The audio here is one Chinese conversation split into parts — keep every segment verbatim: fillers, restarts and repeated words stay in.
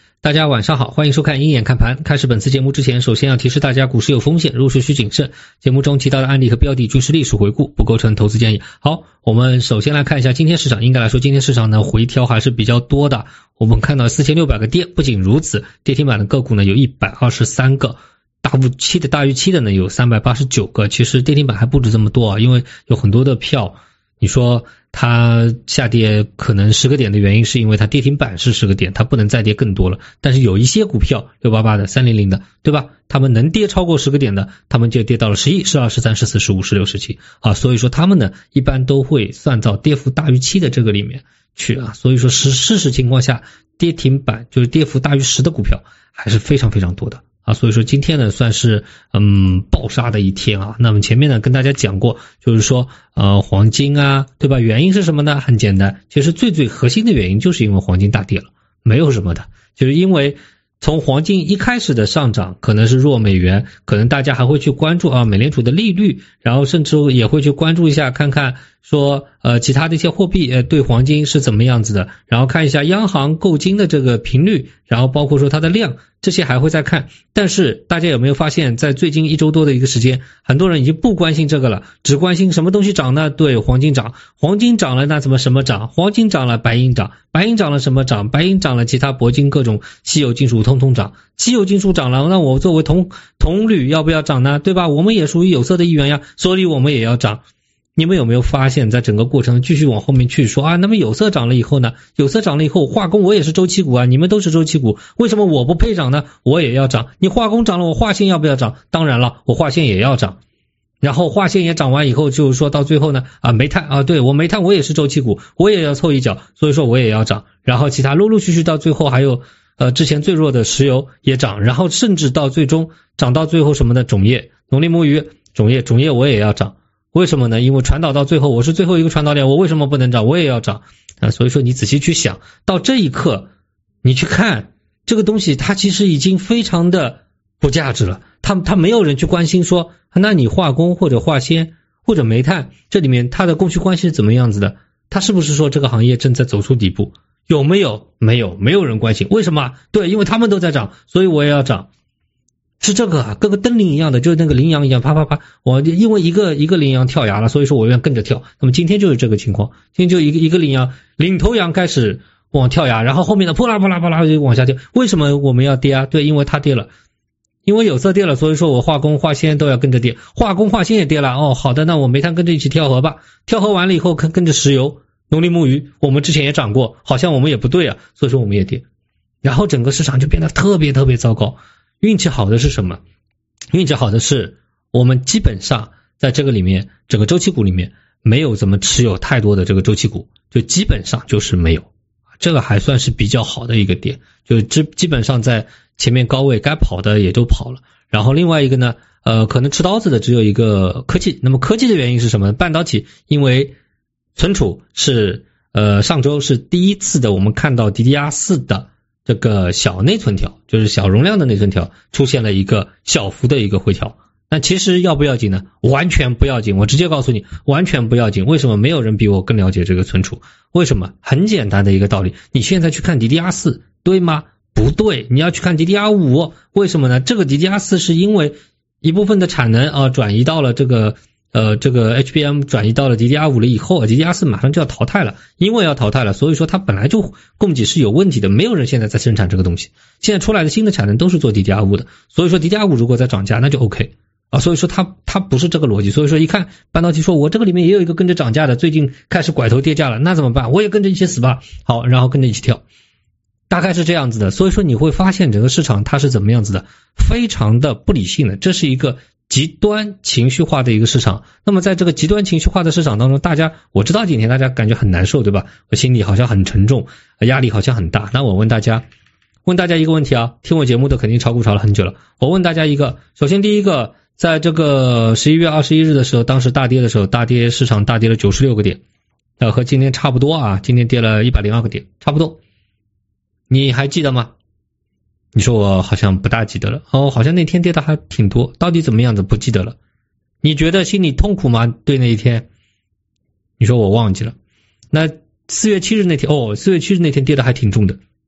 大家晚上好，欢迎收看鹰眼看盘。开始本次节目之前，首先要提示大家股市有风险，入市需谨慎。节目中提到的案例和标的均是历史回顾，不构成投资建议。好，我们首先来看一下今天市场。应该来说今天市场呢回调还是比较多的，我们看到四千六百个跌。不仅如此，跌停板的个股呢有一百二十三个，大预期的大预期的呢有三百八十九个。其实跌停板还不止这么多啊，因为有很多的票，你说它下跌可能十个点的原因是因为它跌停板是十个点，它不能再跌更多了。但是有一些股票六八八的三零零的，对吧，他们能跌超过十个点的，他们就跌到了十一、十二、十三、十四、十五、十六、十七啊。所以说他们呢一般都会算到跌幅大于七的这个里面去啊。所以说是事实情况下，跌停板就是跌幅大于十的股票还是非常非常多的啊。所以说今天呢算是嗯暴杀的一天啊。那么前面呢跟大家讲过，就是说呃黄金啊，对吧，原因是什么呢？很简单，其实最最核心的原因就是因为黄金大跌了，没有什么的，就是因为从黄金一开始的上涨可能是弱美元，可能大家还会去关注啊美联储的利率，然后甚至也会去关注一下看看说呃其他的一些货币呃对黄金是怎么样子的，然后看一下央行购金的这个频率，然后包括说它的量，这些还会再看。但是大家有没有发现，在最近一周多的一个时间，很多人已经不关心这个了，只关心什么东西涨呢？对，黄金涨，黄金涨了那怎么什么涨？黄金涨了白银涨，白银涨了什么涨？白银涨了其他铂金各种稀有金属通通涨，稀有金属涨了，那我作为铜铜铝要不要涨呢？对吧？我们也属于有色的一员呀，所以我们也要涨。你们有没有发现在整个过程继续往后面去说啊，那么有色涨了以后呢，有色涨了以后化工我也是周期股啊，你们都是周期股，为什么我不配涨呢？我也要涨。你化工涨了，我化纤要不要涨？当然了，我化纤也要涨。然后化纤也涨完以后，就是说到最后呢啊煤炭啊，对，我煤炭我也是周期股，我也要凑一脚，所以说我也要涨。然后其他陆陆续续到最后还有呃之前最弱的石油也涨，然后甚至到最终涨到最后什么的种业，农林牧渔，种业种业我也要涨。为什么呢？因为传导到最后我是最后一个传导点，我为什么不能涨？我也要涨啊！所以说你仔细去想，到这一刻你去看这个东西，它其实已经非常的不价值了。它它没有人去关心说，那你化工或者化纤或者煤炭这里面它的供需关系是怎么样子的？它是不是说这个行业正在走出底部？有没有？没有，没有人关心。为什么？对，因为他们都在涨，所以我也要涨。是这个啊，跟个灯笼一样的，就是那个羚羊一样，啪啪啪，我因为一个一个羚羊跳崖了，所以说我愿跟着跳。那么今天就是这个情况，今天就一个一个羚羊，领头羊开始往跳崖，然后后面的扑啦扑啦扑啦就往下掉。为什么我们要跌啊？对，因为它跌了，因为有色跌了，所以说我化工化纤都要跟着跌，化工化纤也跌了。哦，好的，那我煤炭跟着一起跳河吧，跳河完了以后跟跟着石油、农林牧渔，我们之前也涨过，好像我们也不对啊，所以说我们也跌，然后整个市场就变得特别特别糟糕。运气好的是什么？运气好的是我们基本上在这个里面整个周期股里面没有怎么持有太多的这个周期股，就基本上就是没有，这个还算是比较好的一个点，就基基本上在前面高位该跑的也都跑了。然后另外一个呢呃可能持刀子的只有一个科技。那么科技的原因是什么？半导体，因为存储是呃上周是第一次的我们看到 D D R 四 的这个小内存条，就是小容量的内存条出现了一个小幅的一个回调。那其实要不要紧呢？完全不要紧，我直接告诉你完全不要紧。为什么？没有人比我更了解这个存储。为什么？很简单的一个道理，你现在去看 D D R 四 对吗？不对，你要去看 D D R 五。 为什么呢？这个 D D R 四 是因为一部分的产能啊转移到了这个呃，这个 H B M 转移到了 D D R 五 了以后 ，D D R 四 马上就要淘汰了，因为要淘汰了，所以说它本来就供给是有问题的，没有人现在在生产这个东西，现在出来的新的产能都是做 D D R 五 的，所以说 D D R 五 如果再涨价那就 OK 啊，所以说它它不是这个逻辑，所以说一看半导体说我这个里面也有一个跟着涨价的，最近开始拐头跌价了，那怎么办？我也跟着一起死吧，好，然后跟着一起跳，大概是这样子的。所以说你会发现整个市场它是怎么样子的，非常的不理性的，这是一个极端情绪化的一个市场。那么在这个极端情绪化的市场当中，大家我知道今天大家感觉很难受，对吧？我心里好像很沉重，压力好像很大。那我问大家问大家一个问题啊，听我节目的肯定炒股炒了很久了，我问大家一个，首先第一个，在这个十一月二十一日的时候，当时大跌的时候，大跌市场大跌了九十六个点，呃和今天差不多啊，今天跌了一百零二个点，差不多。你还记得吗？你说我好像不大记得了，哦，好像那天跌的还挺多，到底怎么样子不记得了。你觉得心里痛苦吗？对那一天，你说我忘记了。那四月七日那天，哦，四月七日那天跌的还挺重的，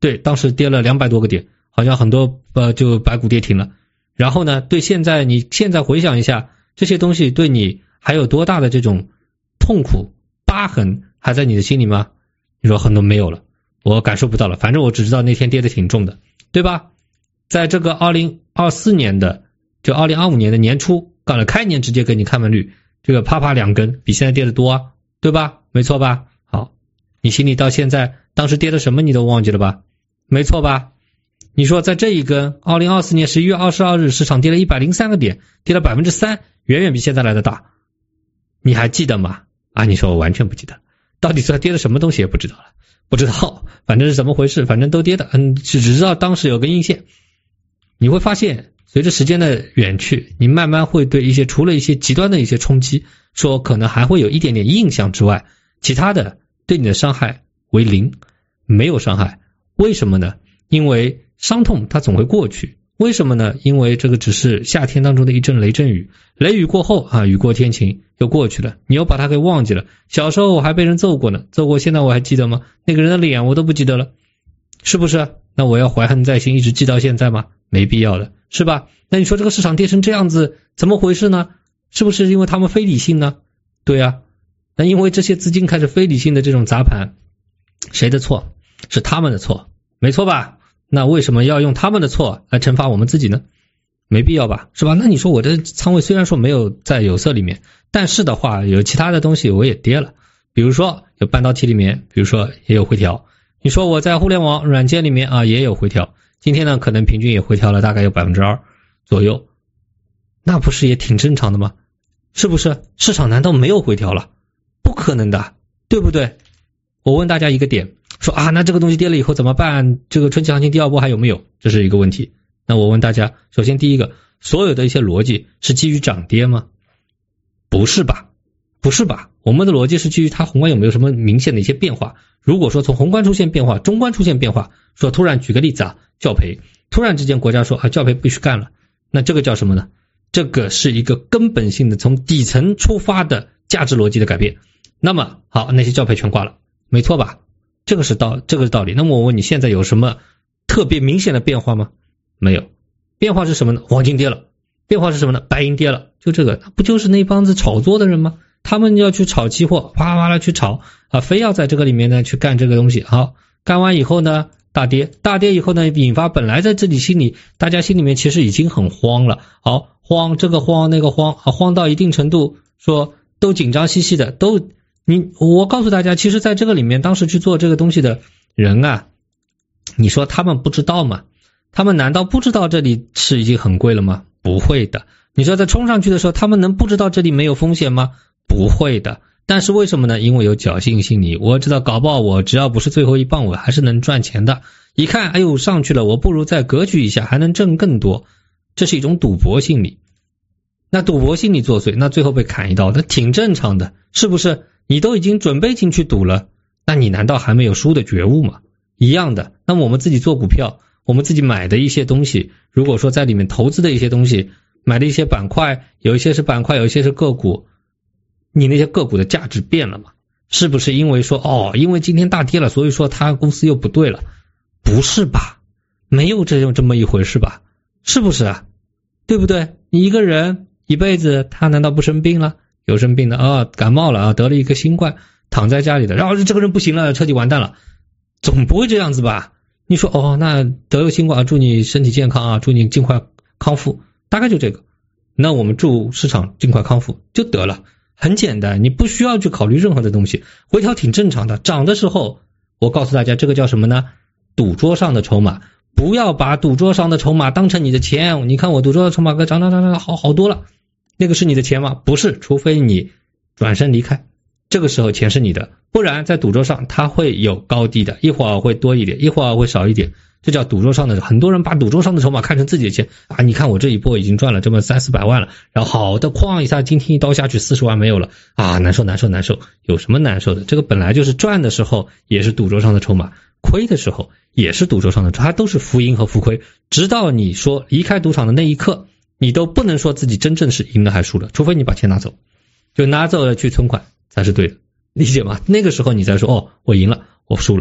对，当时跌了两百多个点，好像很多呃就白股跌停了。然后呢，对现在你现在回想一下，这些东西对你还有多大的这种痛苦疤痕还在你的心里吗？你说很多没有了，我感受不到了，反正我只知道那天跌得挺重的，对吧？在这个二零二四年的就二零二五年的年初，搞了开年直接给你看盘率，这个啪啪两根比现在跌得多啊，对吧？没错吧？好，你心里到现在当时跌的什么你都忘记了吧？没错吧？你说在这一根二零二四年十一月二十二日市场跌了一百零三个点，跌了 百分之三， 远远比现在来的大，你还记得吗？啊，你说我完全不记得，到底是跌了什么东西也不知道了，不知道，反正是怎么回事，反正都跌的，嗯，只知道当时有个阴线。你会发现随着时间的远去，你慢慢会对一些除了一些极端的一些冲击说可能还会有一点点印象之外，其他的对你的伤害为零，没有伤害。为什么呢？因为伤痛它总会过去。为什么呢？因为这个只是夏天当中的一阵雷阵雨，雷雨过后啊，雨过天晴又过去了，你又把它给忘记了。小时候我还被人揍过呢，揍过现在我还记得吗？那个人的脸我都不记得了，是不是？那我要怀恨在心一直记到现在吗？没必要的，是吧？那你说这个市场跌成这样子怎么回事呢？是不是因为他们非理性呢？对啊，那因为这些资金开始非理性的这种砸盘，谁的错？是他们的错，没错吧？那为什么要用他们的错来惩罚我们自己呢？没必要吧，是吧？那你说我的仓位虽然说没有在有色里面，但是的话有其他的东西我也跌了，比如说有半导体里面，比如说也有回调。你说我在互联网软件里面啊也有回调，今天呢可能平均也回调了大概有 百分之二 左右，那不是也挺正常的吗？是不是？市场难道没有回调了？不可能的，对不对？我问大家一个点，说啊那这个东西跌了以后怎么办？这个春季行情第二波还有没有？这是一个问题。那我问大家，首先第一个，所有的一些逻辑是基于涨跌吗？不是吧？不是吧？我们的逻辑是基于它宏观有没有什么明显的一些变化。如果说从宏观出现变化，中观出现变化，说突然举个例子啊，教培突然之间国家说啊教培必须干了，那这个叫什么呢？这个是一个根本性的从底层出发的价值逻辑的改变。那么好，那些教培全挂了，没错吧？这个是道这个是道理。那么我问你，现在有什么特别明显的变化吗？没有。变化是什么呢？黄金跌了。变化是什么呢？白银跌了。就这个，那不就是那帮子炒作的人吗？他们要去炒期货，哗哗啦去炒啊，非要在这个里面呢去干这个东西。好，干完以后呢，大跌，大跌以后呢，引发本来在这里心里，大家心里面其实已经很慌了。好，慌这个慌那个慌啊，慌到一定程度，说都紧张兮兮的，都你我告诉大家，其实在这个里面，当时去做这个东西的人啊，你说他们不知道吗？他们难道不知道这里是已经很贵了吗？不会的。你说在冲上去的时候，他们能不知道这里没有风险吗？不会的。但是为什么呢？因为有侥幸心理，我知道搞不好我只要不是最后一棒，我还是能赚钱的。一看，哎呦上去了，我不如再格局一下，还能挣更多。这是一种赌博心理。那赌博心理作祟，那最后被砍一刀，那挺正常的，是不是？你都已经准备进去赌了，那你难道还没有输的觉悟吗？一样的。那么我们自己做股票，我们自己买的一些东西，如果说在里面投资的一些东西，买的一些板块，有一些是板块，有一些是个股，你那些个股的价值变了吗？是不是因为说哦，因为今天大跌了，所以说他公司又不对了？不是吧？没有这种这么一回事吧？是不是啊？对不对？你一个人一辈子，他难道不生病了？有生病的啊，感冒了啊，得了一个新冠，躺在家里的，然后这个人不行了，彻底完蛋了，总不会这样子吧？你说哦，那得了新冠，祝你身体健康啊，祝你尽快康复，大概就这个。那我们祝市场尽快康复就得了，很简单，你不需要去考虑任何的东西，回调挺正常的。涨的时候，我告诉大家，这个叫什么呢？赌桌上的筹码。不要把赌桌上的筹码当成你的钱。你看我赌桌的筹码涨涨涨涨好好多了，那个是你的钱吗？不是，除非你转身离开，这个时候钱是你的，不然在赌桌上它会有高低的，一会儿会多一点，一会儿会少一点，这叫赌桌上的。很多人把赌桌上的筹码看成自己的钱啊！你看我这一波已经赚了这么三四百万了，然后好的哐一下，今天一刀下去四十万没有了啊，难受难受难受。有什么难受的？这个本来就是赚的时候也是赌桌上的筹码，亏的时候也是赌桌上的，它都是浮盈和浮亏。直到你说离开赌场的那一刻，你都不能说自己真正是赢了还输了，除非你把钱拿走，就拿走了去存款才是对的，理解吗？那个时候你再说哦，我赢了，我输了，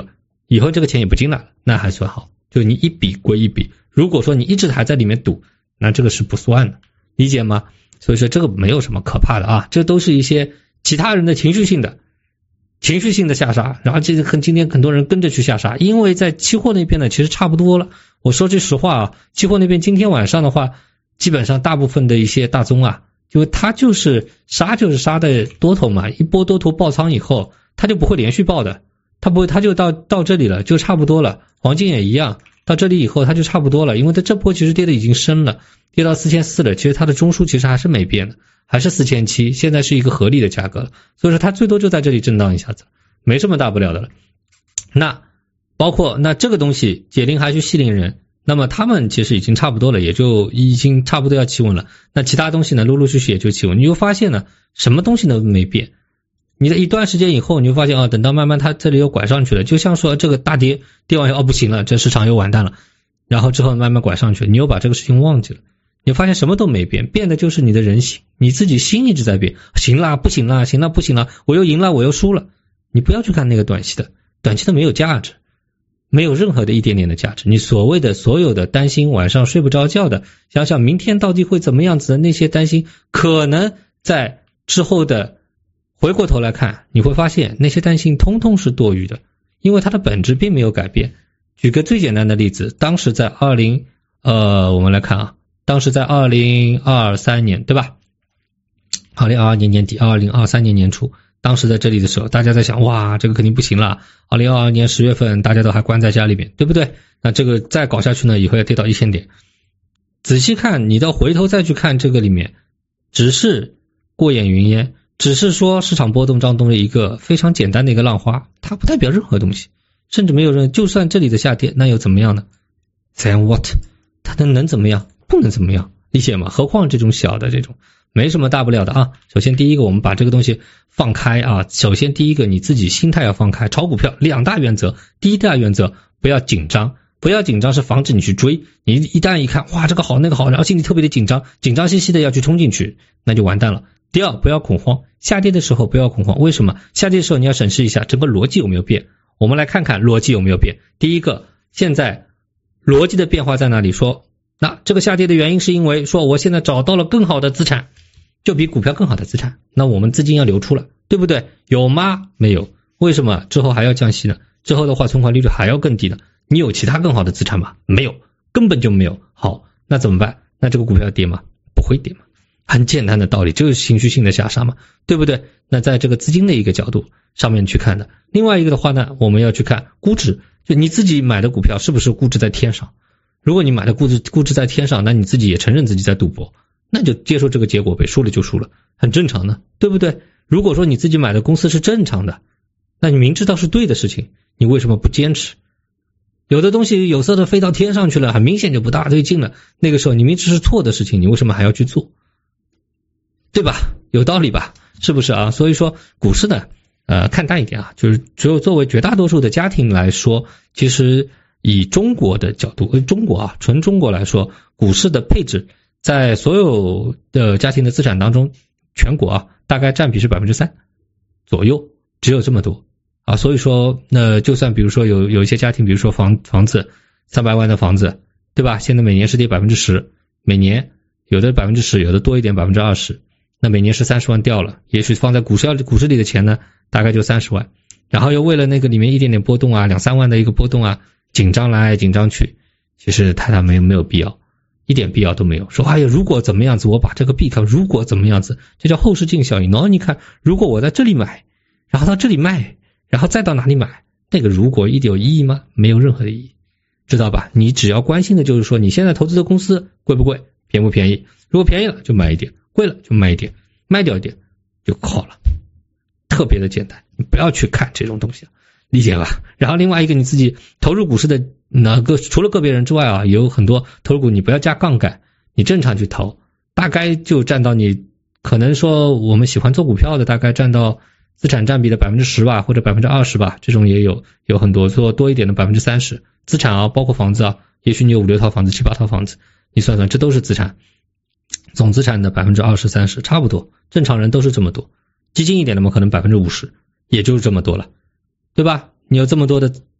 以后这个钱也不进来了，那还算好，就你一笔归一笔。如果说你一直还在里面赌，那这个是不算的，理解吗？所以说这个没有什么可怕的啊，这都是一些其他人的情绪性的情绪性的下杀，然后这个今天很多人跟着去下杀，因为在期货那边呢其实差不多了。我说句实话啊，期货那边今天晚上的话，基本上大部分的一些大宗啊，因为它就是杀就是杀的多头嘛，一波多头爆仓以后它就不会连续爆的，它不会它就到到这里了就差不多了。黄金也一样，到这里以后它就差不多了，因为它这波其实跌的已经深了，跌到四千四了，其实它的中枢其实还是没变的，还是四千七，现在是一个合理的价格了，所以说它最多就在这里震荡一下子，没什么大不了的了。那包括那这个东西解铃还须系铃人，那么他们其实已经差不多了，也就已经差不多要企稳了。那其他东西呢陆陆续续也就企稳，你就发现呢什么东西都没变。你的一段时间以后，你就发现啊，等到慢慢它这里又拐上去了，就像说这个大跌跌完以后，哦不行了，这市场又完蛋了，然后之后慢慢拐上去了，你又把这个事情忘记了，你发现什么都没变，变的就是你的人性，你自己心一直在变，行啦不行啦，行啦不行啦，我又赢了我又输了，你不要去看那个短期的，短期的没有价值，没有任何的一点点的价值。你所谓的所有的担心晚上睡不着觉的，想想明天到底会怎么样子的那些担心，可能在之后的回过头来看，你会发现那些担心通通是多余的，因为它的本质并没有改变。举个最简单的例子，当时在二零呃我们来看啊，当时在二零二三年对吧，二零二二年年底二零二三年年初，当时在这里的时候大家在想，哇这个肯定不行了，二零二二年十月份大家都还关在家里面，对不对？那这个再搞下去呢以后要跌到一千点。仔细看，你到回头再去看这个里面，只是过眼云烟，只是说市场波动当中的一个非常简单的一个浪花，它不代表任何东西，甚至没有任就算这里的下跌那又怎么样呢？ Then what？ 它能能怎么样？不能怎么样，理解吗？何况这种小的这种没什么大不了的啊。首先第一个我们把这个东西放开啊，首先第一个你自己心态要放开，炒股票两大原则，第一大原则不要紧张，不要紧张是防止你去追，你一旦一看哇这个好那个好，然后心里特别的紧张，紧张兮兮的要去冲进去，那就完蛋了。第二，不要恐慌，下跌的时候不要恐慌，为什么？下跌的时候你要审视一下整个逻辑有没有变，我们来看看逻辑有没有变。第一个，现在逻辑的变化在哪里？说那这个下跌的原因是因为说我现在找到了更好的资产，就比股票更好的资产，那我们资金要流出了，对不对？有吗？没有。为什么之后还要降息呢？之后的话存款利率还要更低呢？你有其他更好的资产吗？没有，根本就没有。好，那怎么办？那这个股票要跌吗？不会跌吗？很简单的道理，就是情绪性的下杀嘛，对不对？那在这个资金的一个角度上面去看的。另外一个的话呢，我们要去看估值，就你自己买的股票是不是估值在天上。如果你买的估值估值在天上，那你自己也承认自己在赌博，那就接受这个结果呗，输了就输了，很正常的，对不对？如果说你自己买的公司是正常的，那你明知道是对的事情，你为什么不坚持？有的东西有色的飞到天上去了，很明显就不大对劲了，那个时候你明知是错的事情，你为什么还要去做？对吧？有道理吧？是不是啊？所以说股市呢呃，看淡一点啊，就是只有作为绝大多数的家庭来说，其实以中国的角度，中国啊，纯中国来说，股市的配置在所有的家庭的资产当中，全国啊大概占比是 百分之三 左右，只有这么多啊。所以说那就算比如说有有一些家庭，比如说房房子三百万的房子，对吧？现在每年是跌 百分之十， 每年有的 百分之十， 有的多一点 百分之二十， 那每年是三十万掉了，也许放在股市股市里的钱呢大概就三十万，然后又为了那个里面一点点波动啊，两三万的一个波动啊，紧张来紧张去，其实太大没有没有必要，一点必要都没有。说哎呀，如果怎么样子我把这个避开，如果怎么样子，这叫后视镜效应。然后你看，如果我在这里买，然后到这里卖，然后再到哪里买，那个如果一点有意义吗？没有任何的意义，知道吧？你只要关心的就是说你现在投资的公司贵不贵，便不便宜，如果便宜了就买一点，贵了就卖一点，卖掉一点就好了，特别的简单，你不要去看这种东西，理解吧？然后另外一个，你自己投入股市的那个除了个别人之外啊，也有很多投入股，你不要加杠杆，你正常去投，大概就占到你可能说我们喜欢做股票的大概占到资产占比的 百分之十 吧，或者 百分之二十 吧，这种也有有很多，做多一点的 百分之三十， 资产啊包括房子啊，也许你有五六套房子七八套房子，你算算这都是资产，总资产的 百分之二十 三十 差不多，正常人都是这么多，激进一点的嘛可能 百分之五十， 也就是这么多了，对吧？你有这么多的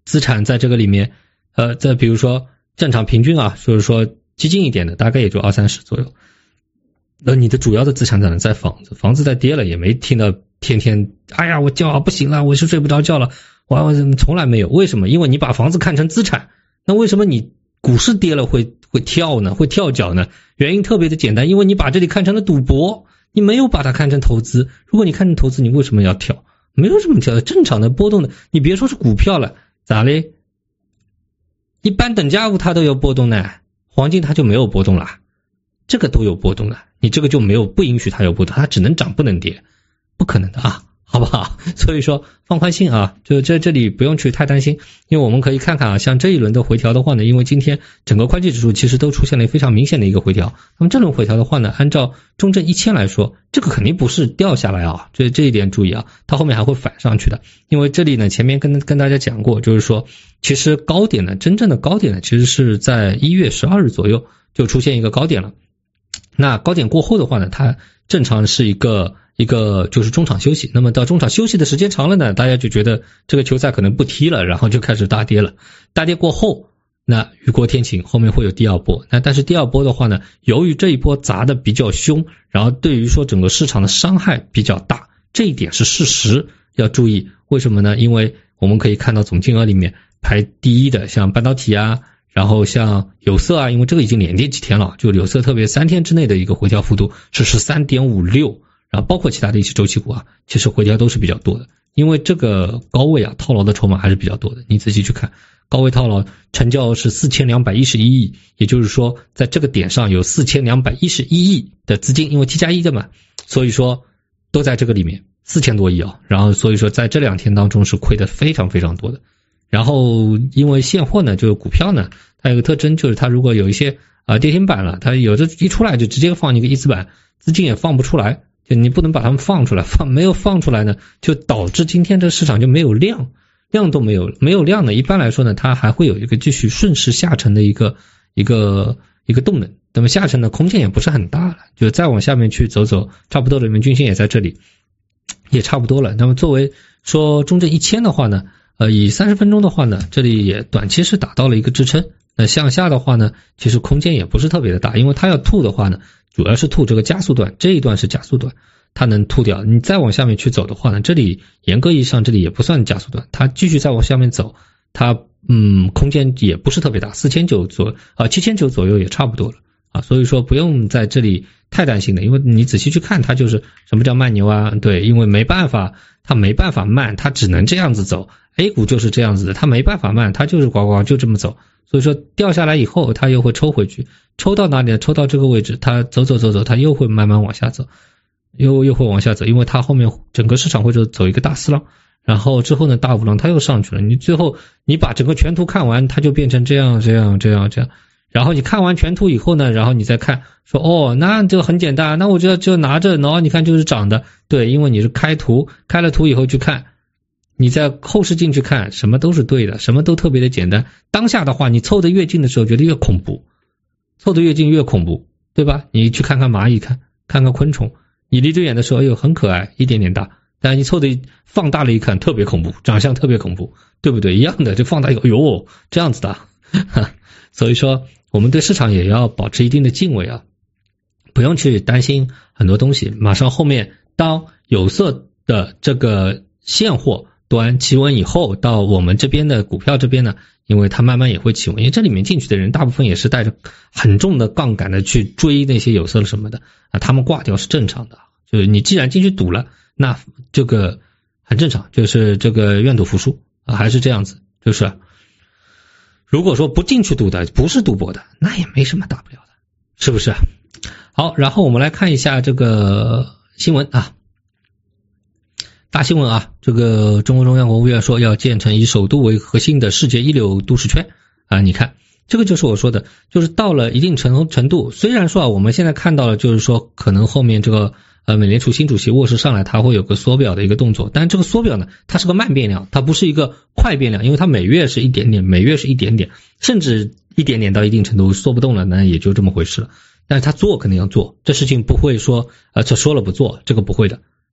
资产在这个里面，呃，再比如说正常平均啊，就是说激进一点的，大概也就二三十左右。那你的主要的资产在哪？在房子，房子在跌了，也没听到天天，哎呀，我叫啊，不行了，我是睡不着觉了，我我从来没有。为什么？因为你把房子看成资产，那为什么你股市跌了会会跳呢？会跳脚呢？原因特别的简单，因为你把这里看成了赌博，你没有把它看成投资。如果你看成投资，你为什么要跳？没有什么跳的，正常的波动的，你别说是股票了，咋嘞？一般等价物它都有波动呢，黄金它就没有波动了，这个都有波动了，你这个就没有不允许它有波动，它只能涨不能跌，不可能的啊，好不好？所以说放宽心啊，就在这里不用去太担心，因为我们可以看看啊，像这一轮的回调的话呢，因为今天整个宽基指数其实都出现了非常明显的一个回调，那么这轮回调的话呢，按照中证一千来说，这个肯定不是掉下来啊，这这一点注意啊，它后面还会反上去的，因为这里呢前面跟跟大家讲过，就是说其实高点呢，真正的高点呢，其实是在一月十二日左右就出现一个高点了。那高点过后的话呢，它正常是一个一个就是中场休息，那么到中场休息的时间长了呢，大家就觉得这个球赛可能不踢了，然后就开始大跌了。大跌过后，那雨过天晴，后面会有第二波。那但是第二波的话呢，由于这一波砸的比较凶，然后对于说整个市场的伤害比较大，这一点是事实，要注意。为什么呢？因为我们可以看到总金额里面排第一的像半导体啊，然后像有色啊，因为这个已经连跌几天了，就有色特别三天之内的一个回调幅度是 十三点五六， 然后包括其他的一些周期股啊，其实回调都是比较多的，因为这个高位啊套牢的筹码还是比较多的，你仔细去看，高位套牢成交是四千两百一十一亿，也就是说在这个点上有四千两百一十一亿的资金，因为 T 加一的嘛，所以说都在这个里面四千多亿啊，然后所以说在这两天当中是亏的非常非常多的。然后因为现货呢，就是股票呢，它有个特征，就是它如果有一些啊、呃、跌停板了，它有的一出来就直接放一个一字板，资金也放不出来，就你不能把它们放出来，放没有放出来呢，就导致今天这个市场就没有量，量都没有，没有量呢，一般来说呢，它还会有一个继续顺势下沉的一个一个一个动能，那么下沉的空间也不是很大了，就再往下面去走走，差不多的，均线也在这里，也差不多了。那么作为说中证一千的话呢，呃，以三十分钟的话呢，这里也短期是达到了一个支撑。那向下的话呢，其实空间也不是特别的大，因为它要吐的话呢，主要是吐这个加速段，这一段是加速段，它能吐掉。你再往下面去走的话呢，这里严格意义上这里也不算加速段，它继续再往下面走，它嗯空间也不是特别大，四千九左啊七千九左右也差不多了啊，所以说不用在这里太担心的，因为你仔细去看，它就是什么叫慢牛啊？对，因为没办法，它没办法慢，它只能这样子走。A 股就是这样子的，它没办法慢，它就是呱呱就这么走。所以说掉下来以后，它又会抽回去，抽到哪里呢？抽到这个位置，它走走走走，它又会慢慢往下走，又又会往下走，因为它后面整个市场会走走一个大四浪，然后之后呢大五浪它又上去了。你最后你把整个全图看完，它就变成这样这样这样这样。然后你看完全图以后呢，然后你再看说哦，那这个很简单，那我就就拿着，然后你看就是涨的，对，因为你是开图，开了图以后去看，你在后视镜去看，什么都是对的，什么都特别的简单。当下的话，你凑得越近的时候，觉得越恐怖，凑得越近越恐怖，对吧？你去看看蚂蚁，看看看昆虫，你离得远的时候，哎呦很可爱，一点点大，但你凑得放大了一看，特别恐怖，长相特别恐怖，对不对？一样的，就放大一个，哎呦，这样子的，所以说。我们对市场也要保持一定的敬畏啊，不用去担心很多东西。马上后面当有色的这个现货端企稳以后，到我们这边的股票这边呢，因为它慢慢也会企稳，因为这里面进去的人大部分也是带着很重的杠杆的去追那些有色什么的啊，他们挂掉是正常的。就是你既然进去赌了，那这个很正常，就是这个愿赌服输啊，还是这样子，就是。如果说不进去赌的，不是赌博的，那也没什么大不了的，是不是？好，然后我们来看一下这个新闻啊，大新闻啊，这个中国中央国务院说要建成以首都为核心的世界一流都市圈啊，你看这个就是我说的，就是到了一定程程度，虽然说啊，我们现在看到了，就是说可能后面这个呃美联储新主席沃什上来，他会有个缩表的一个动作，但这个缩表呢，它是个慢变量，它不是一个快变量，因为它每月是一点点，每月是一点点，甚至一点点到一定程度缩不动了，那也就这么回事了。但是他做肯定要做，这事情不会说呃这说了不做，这个不会的。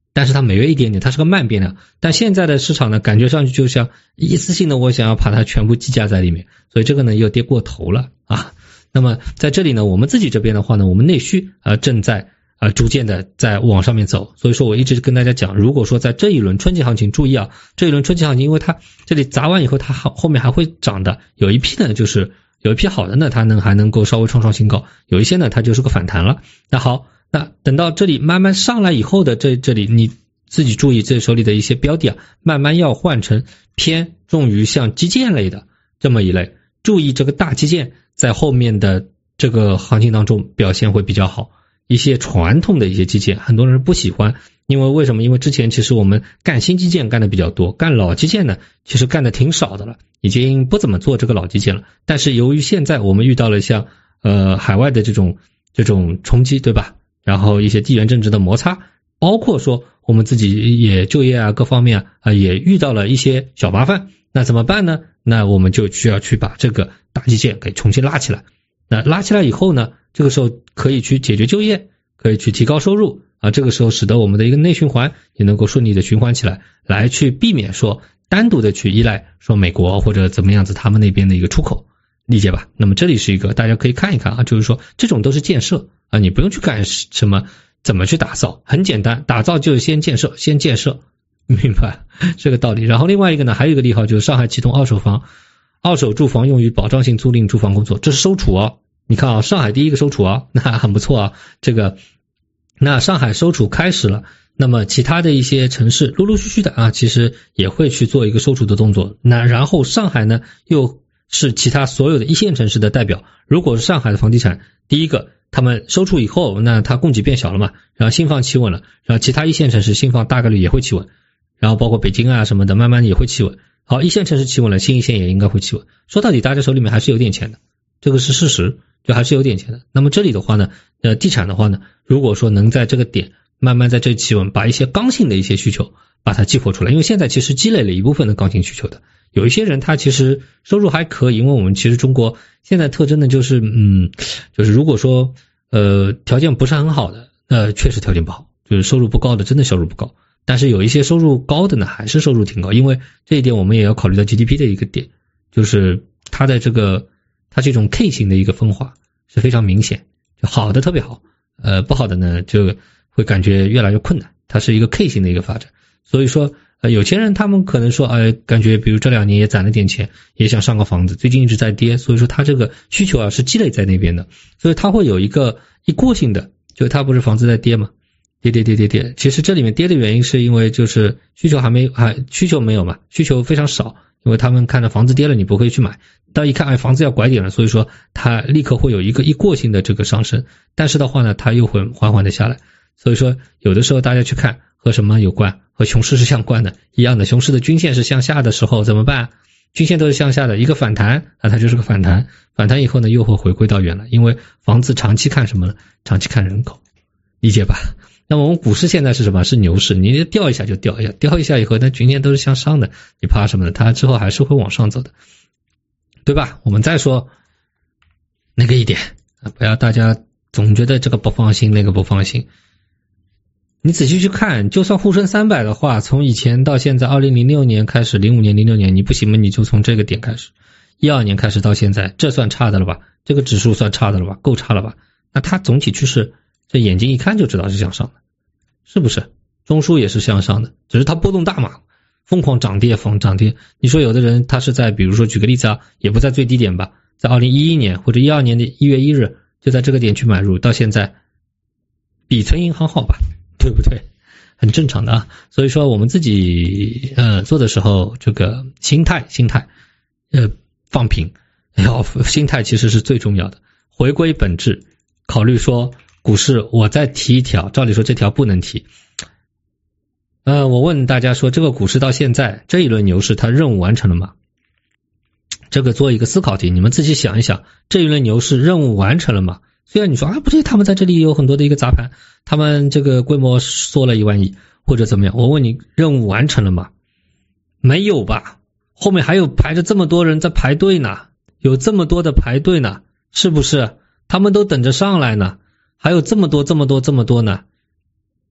但是它每月一点点，它是个慢变量。但现在的市场呢，感觉上去就像一次性的我想要把它全部计价在里面，所以这个呢又跌过头了啊。那么在这里呢，我们自己这边的话呢，我们内需呃正在呃逐渐的在往上面走。所以说我一直跟大家讲，如果说在这一轮春季行情，注意啊，这一轮春季行情，因为它这里砸完以后，它后面还会涨的，有一批呢就是有一批好的呢，它能还能够稍微创创新高，有一些呢它就是个反弹了。那好，那等到这里慢慢上来以后的这这里你自己注意，这手里的一些标的啊，慢慢要换成偏重于像基建类的这么一类，注意这个大基建在后面的这个行情当中表现会比较好。一些传统的一些基建很多人不喜欢，因为为什么？因为之前其实我们干新基建干的比较多，干老基建呢其实干的挺少的了，已经不怎么做这个老基建了。但是由于现在我们遇到了像呃海外的这种这种冲击，对吧？然后一些地缘政治的摩擦，包括说我们自己也就业啊各方面啊、呃、也遇到了一些小麻烦，那怎么办呢？那我们就需要去把这个大基建给重新拉起来。那拉起来以后呢，这个时候可以去解决就业，可以去提高收入啊，这个时候使得我们的一个内循环也能够顺利的循环起来，来去避免说单独的去依赖说美国或者怎么样子他们那边的一个出口，理解吧？那么这里是一个大家可以看一看啊，就是说这种都是建设啊，你不用去干什么怎么去打造，很简单，打造就是先建设，先建设，明白这个道理。然后另外一个呢，还有一个利好就是上海启动二手房二手住房用于保障性租赁住房工作，这是收储哦。你看啊，上海第一个收储啊，那很不错啊。这个，那上海收储开始了，那么其他的一些城市陆陆续续的啊，其实也会去做一个收储的动作。那然后上海呢，又是其他所有的一线城市的代表。如果是上海的房地产，第一个他们收储以后，那它供给变小了嘛，然后新房企稳了，然后其他一线城市新房大概率也会企稳，然后包括北京啊什么的，慢慢也会企稳。好，一线城市企稳了，新一线也应该会企稳。说到底，大家手里面还是有点钱的，这个是事实，就还是有点钱的。那么这里的话呢，呃，地产的话呢，如果说能在这个点慢慢在这企稳，把一些刚性的一些需求把它激活出来，因为现在其实积累了一部分的刚性需求的，有一些人他其实收入还可以，因为我们其实中国现在特征呢就是，嗯，就是如果说呃条件不是很好的，呃，确实条件不好，就是收入不高的，真的收入不高。但是有一些收入高的呢，还是收入挺高，因为这一点我们也要考虑到 G D P 的一个点，就是它的这个它这种 K 型的一个分化是非常明显，就好的特别好，呃不好的呢就会感觉越来越困难，它是一个 K 型的一个发展。所以说呃有钱人他们可能说呃感觉比如这两年也攒了点钱，也想上个房子，最近一直在跌，所以说他这个需求啊是积累在那边的，所以他会有一个一过性的，就他不是房子在跌吗？跌跌跌跌跌，其实这里面跌的原因是因为就是需求还没还需求没有嘛，需求非常少，因为他们看着房子跌了你不会去买，到一看哎房子要拐点了，所以说它立刻会有一个一过性的这个上升，但是的话呢它又会缓缓的下来，所以说有的时候大家去看和什么有关，和熊市是相关的，一样的，熊市的均线是向下的时候怎么办？均线都是向下的，一个反弹啊它就是个反弹，反弹以后呢又会回归到原来，因为房子长期看什么呢？长期看人口，理解吧？那么我们股市现在是什么？是牛市，你掉一下就掉一下，掉一下以后那均线都是向上的，你怕什么呢？它之后还是会往上走的，对吧？我们再说那个一点啊，不要大家总觉得这个不放心那个不放心，你仔细去看，就算沪深三百的话，从以前到现在二零零六年开始，零五年零六年你不行吗？你就从这个点开始，一二年开始到现在，这算差的了吧？这个指数算差的了吧？够差了吧？那它总体趋势这眼睛一看就知道是向上的，是不是？中枢也是向上的，只是它波动大嘛，疯狂涨跌疯涨跌。你说有的人他是在比如说举个例子啊，也不在最低点吧，在二零一一年或者一二年的一月一日就在这个点去买入，到现在比存银行好吧，对不对？很正常的啊。所以说我们自己呃做的时候，这个心态心态呃放平，要心态其实是最重要的，回归本质，考虑说股市我再提一条，照理说这条不能提。呃，我问大家说，这个股市到现在这一轮牛市，它任务完成了吗？这个做一个思考题，你们自己想一想，这一轮牛市任务完成了吗？虽然你说啊，不对，他们在这里有很多的一个砸盘，他们这个规模缩了一万亿或者怎么样，我问你，任务完成了吗？没有吧？后面还有排着这么多人在排队呢，有这么多的排队呢，是不是？他们都等着上来呢，还有这么多这么多这么多呢，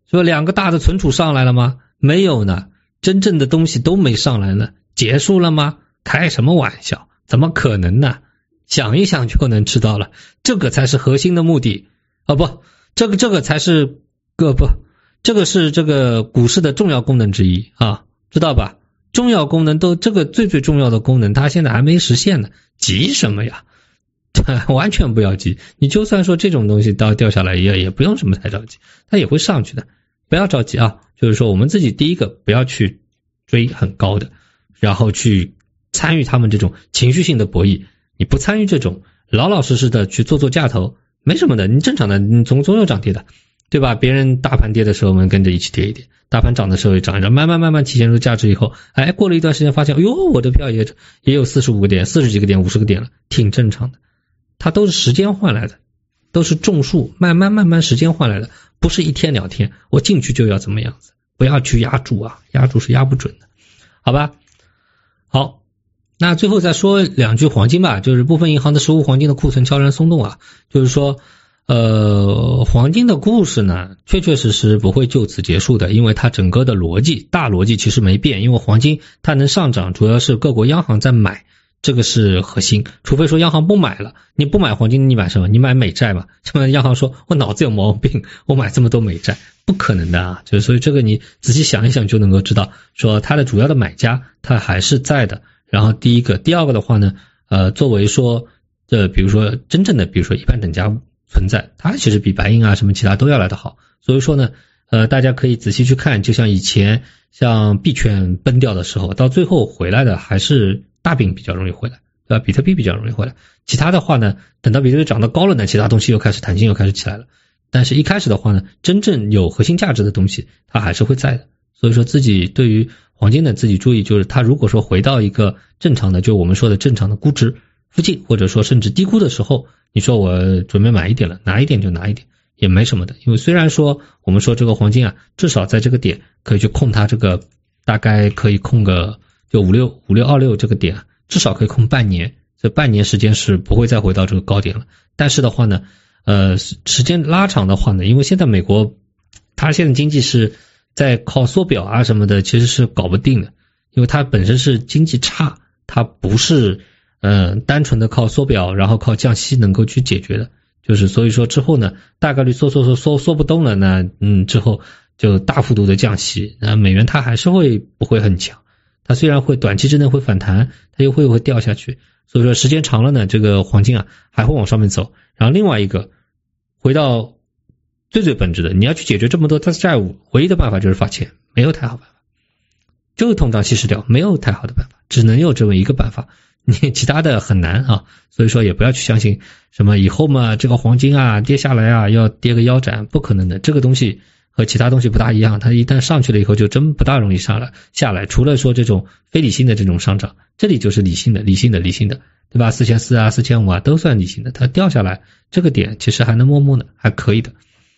说两个大的存储上来了吗？没有呢，真正的东西都没上来呢。结束了吗？开什么玩笑，怎么可能呢？想一想就能知道了，这个才是核心的目的啊！不，这个这个才是个不，这个是这个股市的重要功能之一啊，知道吧？重要功能都这个最最重要的功能，它现在还没实现呢，急什么呀？完全不要急，你就算说这种东西到掉下来也也不用什么太着急，它也会上去的，不要着急啊。就是说我们自己第一个不要去追很高的，然后去参与他们这种情绪性的博弈，你不参与这种，老老实实的去做做价投，没什么的，你正常的，你总总有涨跌的，对吧？别人大盘跌的时候我们跟着一起跌一跌，大盘涨的时候也涨一涨，慢慢慢慢体现出价值以后，哎，过了一段时间发现，哎呦，我的票也也有四十五个点，四十几个点，五十个点了，挺正常的。它都是时间换来的，都是种树，慢慢慢慢时间换来的，不是一天两天我进去就要怎么样子，不要去压住啊，压住是压不准的，好吧？好，那最后再说两句黄金吧，就是部分银行的实物黄金的库存悄然松动啊，就是说呃，黄金的故事呢，确确实实不会就此结束的，因为它整个的逻辑大逻辑其实没变，因为黄金它能上涨主要是各国央行在买，这个是核心，除非说央行不买了，你不买黄金你买什么？你买美债嘛？什么央行说我脑子有毛病，我买这么多美债，不可能的啊！就是所以这个你仔细想一想就能够知道，说它的主要的买家它还是在的。然后第一个，第二个的话呢，呃，作为说呃，比如说真正的比如说一般等价存在，它其实比白银啊什么其他都要来得好。所以说呢，呃，大家可以仔细去看，就像以前像币圈崩掉的时候，到最后回来的还是大饼比较容易回来，对吧？比特币比较容易回来，其他的话呢，等到比特币涨得高了呢，其他东西又开始弹性又开始起来了。但是一开始的话呢，真正有核心价值的东西，它还是会在的。所以说自己对于黄金的自己注意，就是它如果说回到一个正常的，就我们说的正常的估值附近，或者说甚至低估的时候，你说我准备买一点了，拿一点就拿一点，也没什么的。因为虽然说我们说这个黄金啊，至少在这个点可以去控它这个，大概可以控个就五六五六二六这个点，至少可以控半年，这半年时间是不会再回到这个高点了。但是的话呢，呃，时间拉长的话呢，因为现在美国它现在经济是在靠缩表啊什么的，其实是搞不定的，因为它本身是经济差，它不是呃单纯的靠缩表然后靠降息能够去解决的。就是所以说之后呢，大概率缩缩缩缩缩不动了呢，嗯，之后就大幅度的降息，那美元它还是会不会很强，它虽然会短期之内会反弹，它又会会掉下去，所以说时间长了呢，这个黄金啊还会往上面走。然后另外一个回到最最本质的，你要去解决这么多它的债务，唯一的办法就是发钱，没有太好办法，就是通胀稀释掉，没有太好的办法，只能有这么一个办法，你其他的很难啊。所以说也不要去相信什么以后嘛这个黄金啊跌下来啊要跌个腰斩，不可能的，这个东西和其他东西不大一样，它一旦上去了以后就真不大容易下来下来，除了说这种非理性的这种上涨，这里就是理性的理性的理性的，对吧？四千四啊四千五啊都算理性的，它掉下来这个点其实还能摸摸呢，还可以的。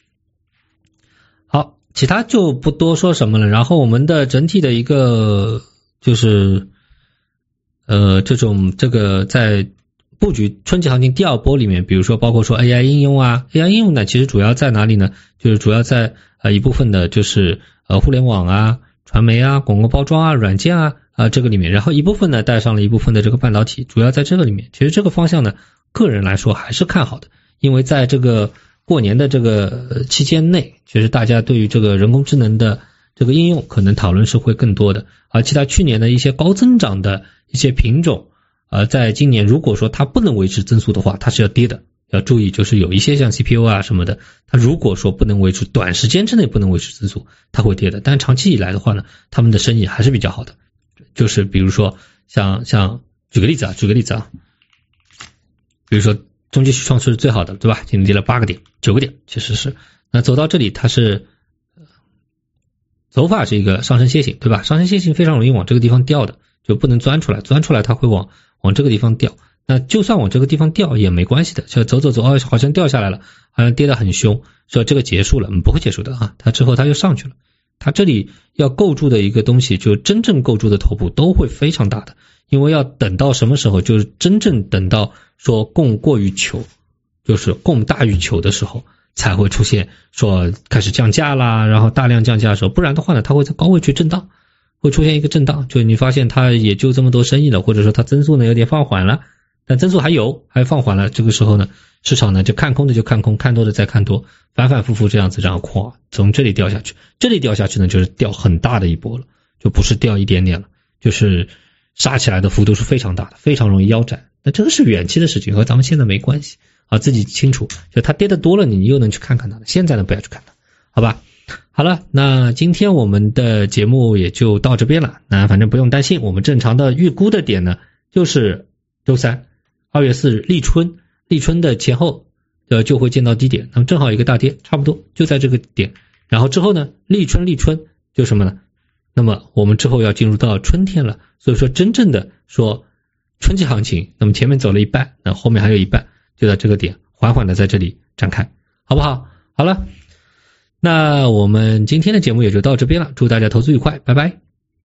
好，其他就不多说什么了。然后我们的整体的一个就是呃这种这个在布局春季行情第二波里面，比如说包括说 A I 应用啊 ，A I 应用呢其实主要在哪里呢？就是主要在呃一部分的就是呃互联网啊、传媒啊、广告包装啊、软件啊啊、呃、这个里面，然后一部分呢带上了一部分的这个半导体，主要在这个里面。其实这个方向呢，个人来说还是看好的，因为在这个过年的这个期间内，其实大家对于这个人工智能的这个应用可能讨论是会更多的，而其他去年的一些高增长的一些品种，呃，在今年如果说它不能维持增速的话，它是要跌的。要注意，就是有一些像 C P U 啊什么的，它如果说不能维持，短时间之内不能维持增速，它会跌的。但长期以来的话呢，他们的生意还是比较好的。就是比如说像像举个例子啊，举个例子啊，比如说中基旭创是最好的，对吧？今天跌了八个点、九个点，其实是。那走到这里，它是走法是一个上升楔形，对吧？上升楔形非常容易往这个地方掉的，就不能钻出来，钻出来它会往往这个地方掉。那就算往这个地方掉也没关系的，就走走走，哦，好像掉下来了，好像跌得很凶，说这个结束了，嗯，不会结束的啊，它之后它又上去了。它这里要构筑的一个东西，就真正构筑的头部都会非常大的，因为要等到什么时候，就是真正等到说供过于求，就是供大于求的时候， 才会出现说开始降价啦，然后大量降价的时候，不然的话呢，它会在高位去震荡，会出现一个震荡，就你发现它也就这么多生意了，或者说它增速呢有点放缓了，但增速还有，还放缓了，这个时候呢，市场呢就看空的就看空，看多的再看多，反反复复这样子，然后咵从这里掉下去，这里掉下去呢就是掉很大的一波了，就不是掉一点点了，就是杀起来的幅度是非常大的，非常容易腰斩。那这个是远期的事情，和咱们现在没关系啊，自己清楚。就它跌得多了，你又能去看看它，现在呢不要去看它，好吧？好了，那今天我们的节目也就到这边了。那反正不用担心，我们正常的预估的点呢，就是周三二月四日立春，立春的前后呃就会见到低点，那么正好一个大跌，差不多就在这个点。然后之后呢，立春立春就什么呢？那么我们之后要进入到春天了，所以说真正的说春季行情，那么前面走了一半，那后面还有一半，就在这个点缓缓的在这里展开，好不好？好了，那我们今天的节目也就到这边了，祝大家投资愉快，拜拜。